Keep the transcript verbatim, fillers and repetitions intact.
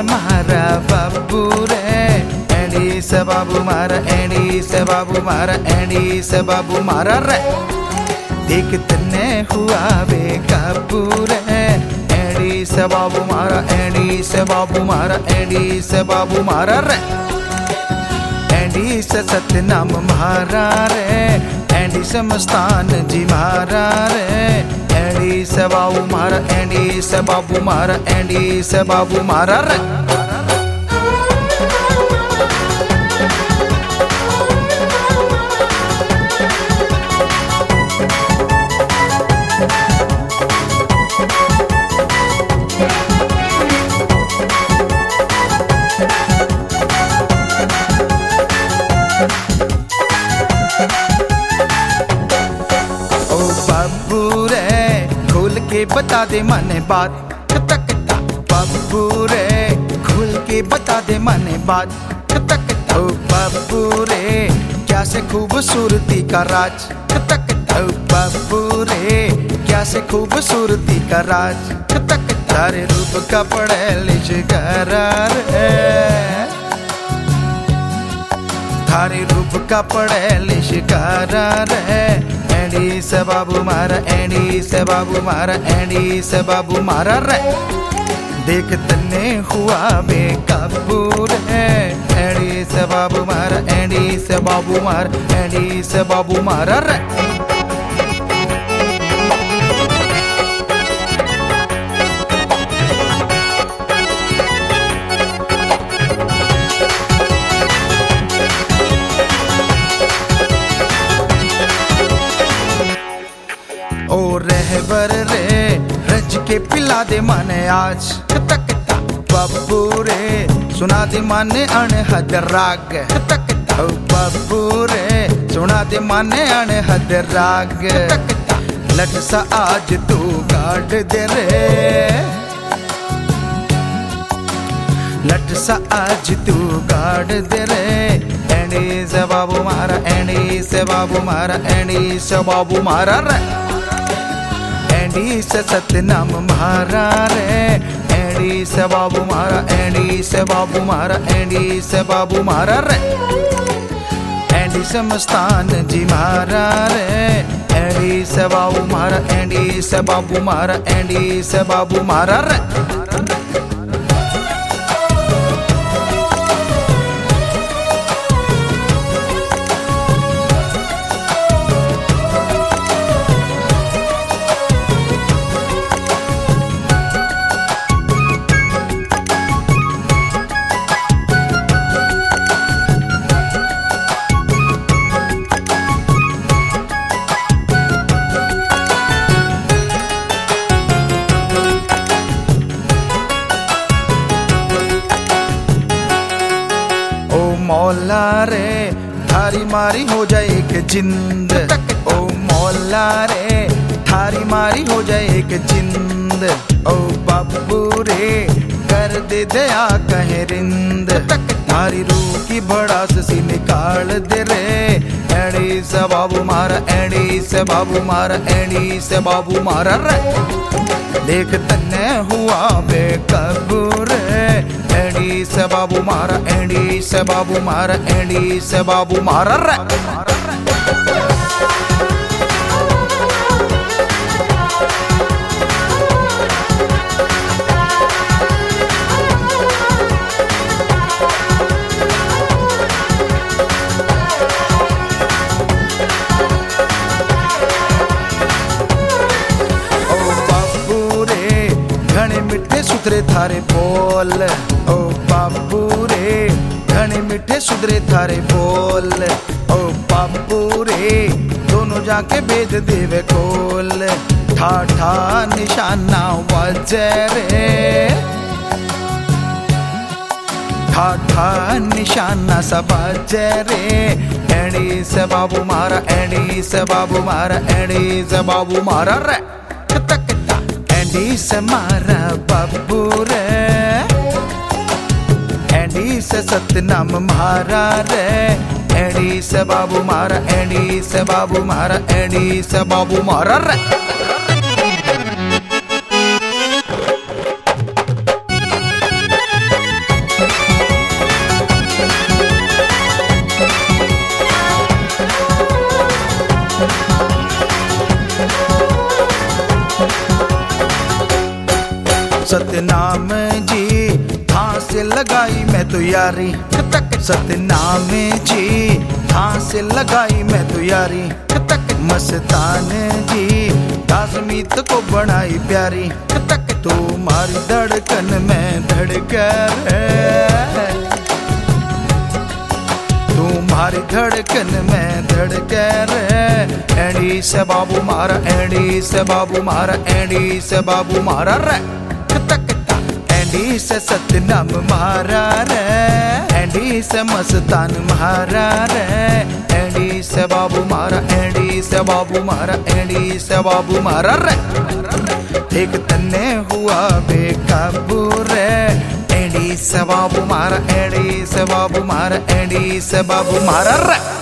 से मारा बाबू रे, एडी से बाबू मारा, एडी से बाबू मारा, एडी से बाबू मारा रे। देख तने हुआ बेकाबू रे, एडी से बाबू मारा, एडी से बाबू मारा, एडी से बाबू मारा रे। एडी से सतनाम मारा रे, एडी से मस्तान जी मारा रे, एडी से बाबू मारा, एडी से बाबू मारा, एडी से बाबू मारा रे। बाबू रे खुल के बता दे मने बात, तक बाबू रे खुल के बता दे मने बात, तक बाबू रे क्या से खूबसूरती का राज, तक बाबू रे क्या से खूबसूरती का राज, तक तारे रूप का पड़े लिशगार रे, थारे रूप का पड़े लिशगार रे। एडी से बाबू मारा, एडी से बाबू मारा, एडी से बाबू मारा रे। देख तने हुआ बेकाबू रे, एडी से बाबू मारा, एडी से बाबू मारा, एडी से बाबू मारा रे। ओ रहबर रे रज के पिला दे माने आज, तक बाबू रे सुना दे माने अनहद राग, तक बाबू रे सुना दे माने अनहद राग, तक लट सा आज तू गाड़ दे रे, लट सा आज तू गाड़ दे रे। एडी से बाबू मारा, एडी से बाबू मारा, एडी से बाबू मारा रे। एडी से सतनाम मारा रे, एडी से बाबू मारा, एडी से बाबू मारा, एडी से बाबू मारा रे। एडी से मस्तान जी मारा रे, एडी से बाबू मारा, एडी से बाबू मारा, एडी से बाबू मारा रे। मौला रे थारी मारी हो जाए एक जिंद, ओ मौला रे थारी मारी हो जाए एक जिंद, ओ बाबू रे कर दे दया कहे रिंद, थारी रूह की भड़ास सी निकाल दे रे। एडी से बाबू मारा, एडी से बाबू मारा, एडी से बाबू मारा रे। देख तने हुआ बेकाबू रे, एडी से बाबू मारा, एडी से बाबू मारा, एडी से बाबू मारा रे। घने मिठे सुधरे थारे बोल, ओ बाबू रे घने मिठे सुधरे थारे बोल, ओ बाबू रे दोनों जाके भेद देवे खोल, ठा ठा निशाना वजे रे, ठा ठा निशाना सब बजे रे। एडी से बाबू मारा, एडी से बाबू मारा, एडी से बाबू मारा रे। एडी से मारा बाबू रे, एडी से सतनाम मारा रे, एडी से बाबू मारा, एडी से बाबू मारा, एडी से बाबू मारा रे। सतनाम जी हाँ से लगाई मैं तो यारी, सतनाम जी हाँ से लगाई मैं तो यारी। मस्तान जी ताज़मीत को बनाई प्यारी, तुम्हारी धड़कन में धड़कर तुम्हारी धड़कन में धड़कर एडी से बाबू मारा, एडी से बाबू मारा, एडी से बाबू मारा रे, एडी से सतनाम मारा रे, एडी से मस्तान मारा रे, एडी से बाबू मारा, एडी से बाबू मारा, एडी से बाबू मारा रे। एक तन्ने हुआ बेकाबू रे, एडी से बाबू मारा, एडी से बाबू मारा, एडी से बाबू मारा रे।